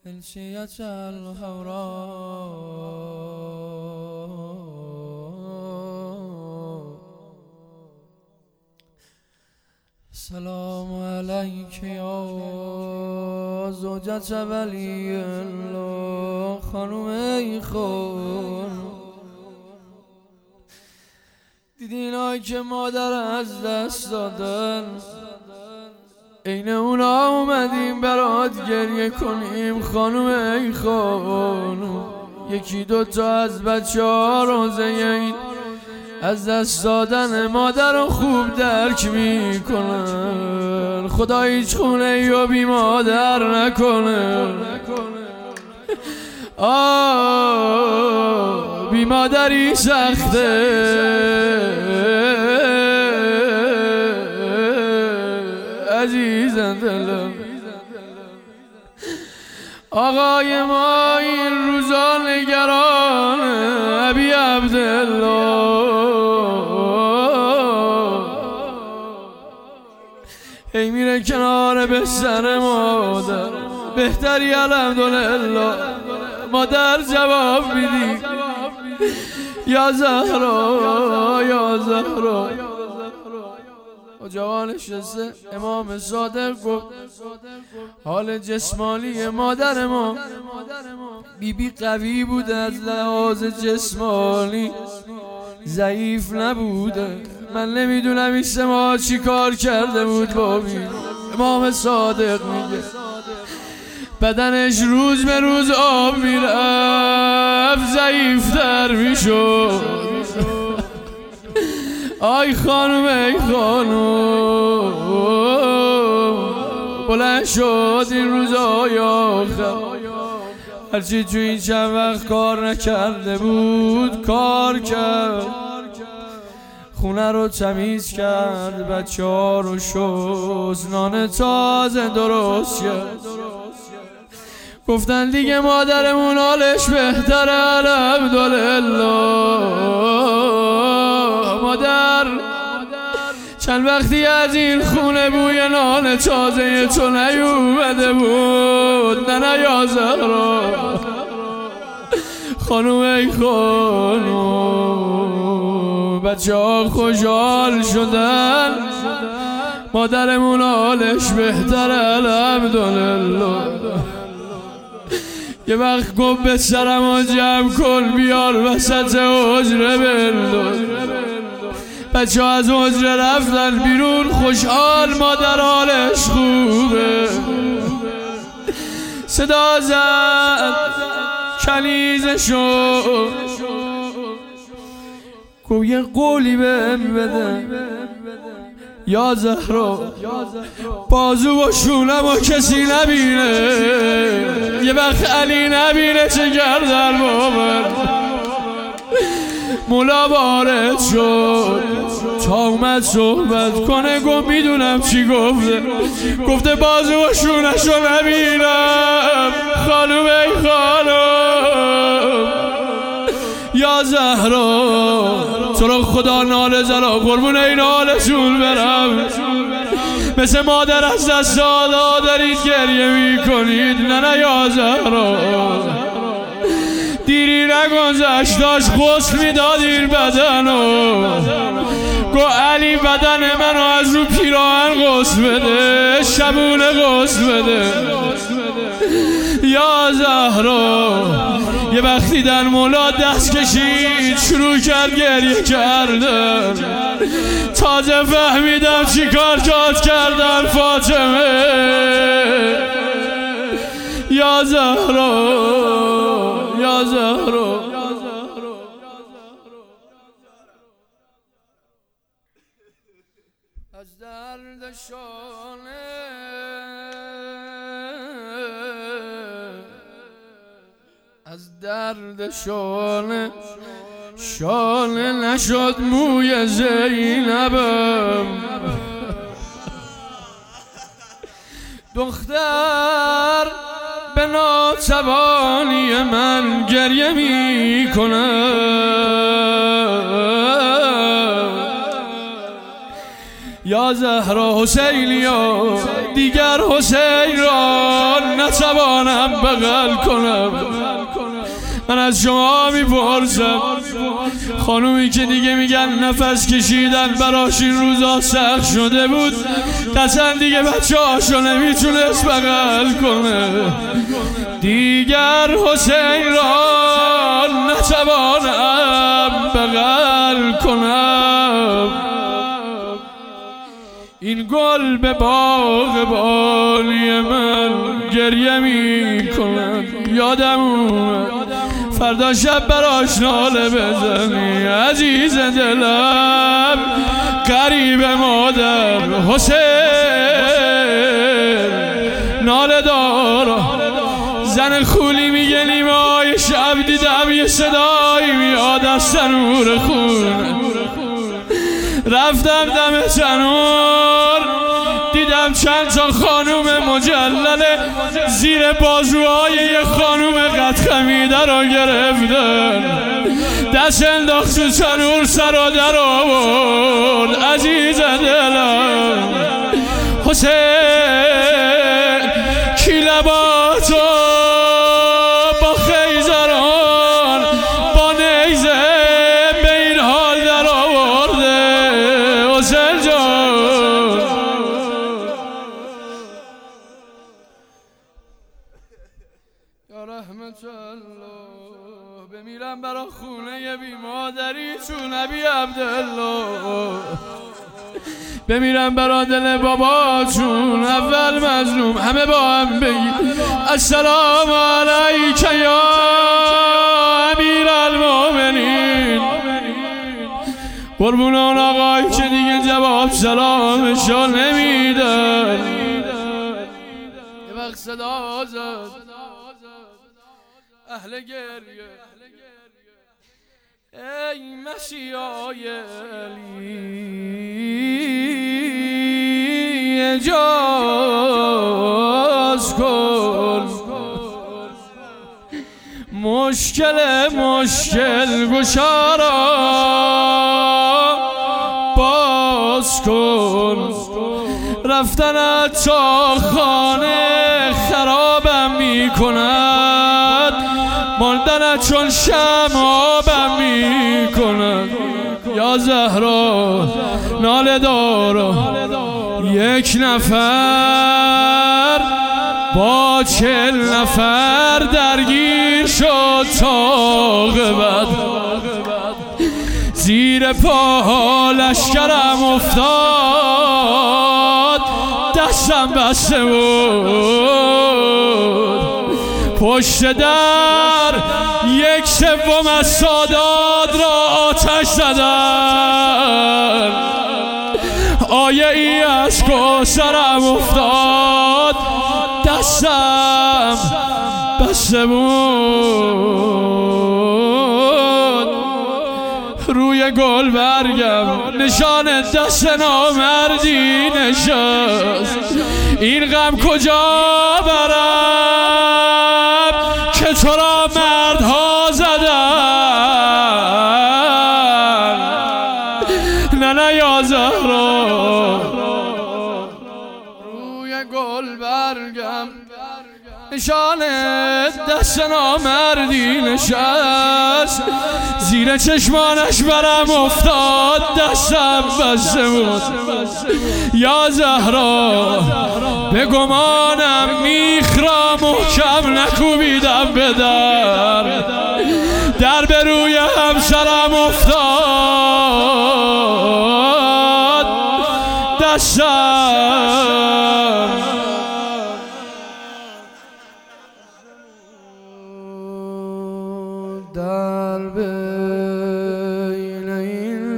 الشية الحوراء سلام عليك يا زوجة ولي الله خانم ای خانم دیدین آی که مادر از دست دادن این اونا اومدیم برات گریه کنیم خانم ای خانم یکی دوتا از بچه ها روزه این از دست دادن مادر رو خوب درک میکنن خدا هیچ خونه ای رو بی مادر نکنه بی مادری سخته عزیزم دلم آقای ما این روزا نگران ابی عبدالله هی میره کنار بستر مادر بهتری الحمدلله مادر جواب میدی یا زهرا یا زهرا جوان نشسته امام صادق گفت حال جسمانی مادر ما بیبی قوی بوده از لحاظ جسمانی ضعیف نبوده من نمیدونم این سه ماه چی کار کرده بود بابی امام صادق میگه بدنش روز به روز آب میرفت ضعیفتر میشد آی خانم ای خانم بلند شد این روزای آخر هرچی تو این چند وقت کار نکرده بود کار کرد خونه رو تمیز کرد بچه ها رو شست نان تازه درست کرد گفتن دیگه مادرمون حالش بهتره الحمدلله مادر چند وقتی از این خونه بوی نان تازه تو نیومده بود نه یا زهرا خانم ای خانم بچه ها خوشحال شدن مادرمون حالش بهتره الحمدلله یه وقت گفت به سرمو جمع کن بیار وسط حجره بنداز بچه ها از حجره رفتن بیرون خوشحال مادر حالش خوبه صدا زد کنیزشو گفت یه قولی بهم بده یا زهرا بازو و شونم و کسی نبینه یه وقت علی نبینه چه کردن با من مولا وارد شد تا اومد صحبت کنه گفت میدونم چی گفته بازو و شونشو نبینم خانم ای خانم یا زهرا تو رو خدا ناله زرا قربون این نالشون برم مثل مادر از دست دادا دارید گریه میکنید نه یا زهرا دیری نگذشت داشت غسل میدادین بدنو گو علی بدن منو از رو پیراهن غسل بده شبونه غسل بده یا زهرا یه وقتی در مولا دست کشید شروع کرد گریه کردن تازه فهمیدم چی کار جات کردن فاطمه یا زهرا یا زهرا از درد شانه از درد شانه نشد موی زینبم دختر به ناتوانی من گریه می کند یا زهرا حسینیا دیگر حسین را نتوانم بغل کنم. من از شما میپرسم خانومی که دیگه میگن نفس کشیدن براش این روزا سخت شده بود، قطعا دیگه بچه هاشو نمیتونست بغل کنه، دیگر حسین را نتوانم بغل کنم. این گل به باغ بالی من گریه می کند، یادم اومد فردا شب براش ناله بزنی عزیز دلم، قریب مادر حسین ناله دارا. زن خولی میگه نیمای شب دیدم یه صدایی میاد از تنور خون، رفتم دم تنور دیدم چند تا خانوم مجلله زیر بازوهای یه خانوم قد خمیده را گرفتن، دست انداخت تو تنور سر و در آورد عزیز دلم. حسین کی لباتو با خیزران با نیزه به این حال در آورده حسین جان. یا رحمت الله بمیرم برا خونه بی مادری تو نبی عبدالله، بمیرم برا دل بابا چون اول مظلوم. همه با هم بگید السلام علیک یا امیر المؤمنین. قربون اون آقایی که دیگه جواب سلامشو نمیدن، یه وقت صدا زد اهل گریه ای مسیحای علی اجاز کن، مشکل گشارا باز کن. رفتنت تا خانه خرابم میکند، ماندنت چون شمع آبم میکند. یا زهرا ناله دارا یک نفر با 40 نفر درگیر شد تا بعد، زیر پا لشکرم افتاد دستم بسته بود، پشت در 1/3 از سادات را آتش زدن، آیه ای از کوثرم افتاد دستم بسته بود. روی گل برگم نشان دست نامردی نشست، این غم کجا برم که تو را مردها زدن. نه یا زهرا روی گل برگم نشان دست نامردی نشست، زیر چشمانش برم افتاد دستم بسته بود. یا زهرا به گمانم میخ را محکم نکوبیدم به در به روی همسرم افتاد دستم. در بین این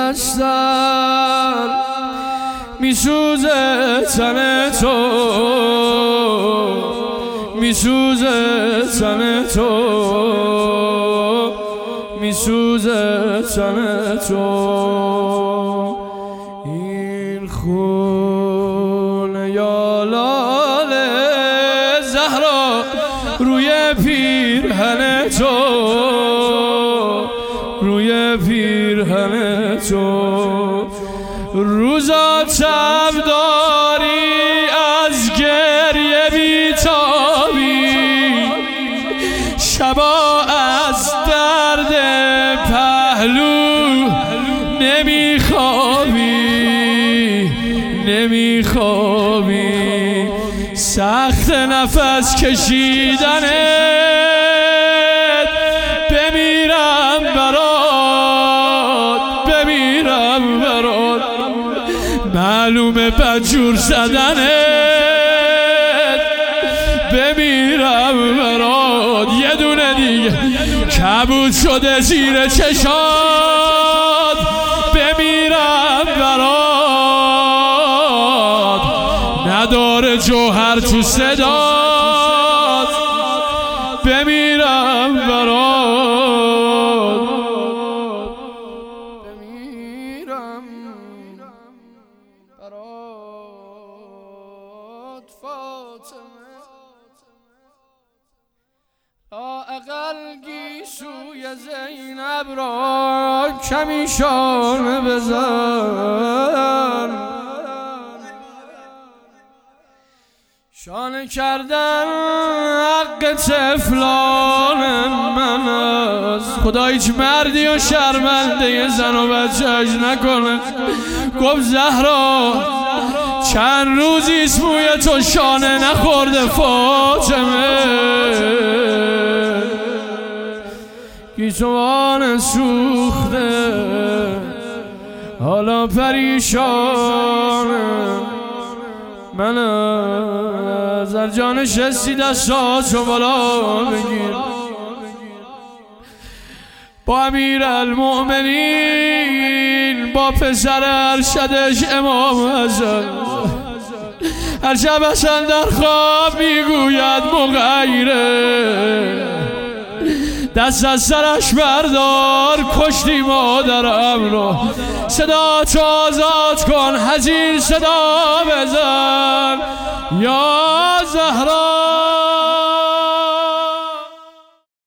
بستر میسوزه تن تو، میسوزه تن تو، میسوزه تن تو. این خون یا لاله زهرا روی پیرهن تو، روی پیرهن تو. روزا تب داری از گریه بیتابی، شبا از درد پهلو نمیخوابی، سخت نفس کشیدنت بمیرم برات معلومه بدجور زدنت بمیرم برات. یه دونه دیگه کبود شده زیر چشات بمیرم برات، نداره جوهر تو صدات بمیرم برات، بمیرم برات فاطمه. لااقل گیسوی زینب را کمی شانه بزن، شانه کردن حق طفلان من است. خدا هیچ مردی و شرمنده زن و بچه‌اش نکنه. گفت زهرا چند روزیست موی تو شانه نخورده فاطمه، گیسوان سوخته حالا پریشانه. من از جان شستی دستاتو بالا بگیر، با امیر المؤمنین با پسر ارشدش امام حسن. هر شب حسن در خواب میگوید مغیره، دست از سرش بردار کشتی مادرم رو، صدا تو آزاد کن حزین صدا بزن یا زهرا.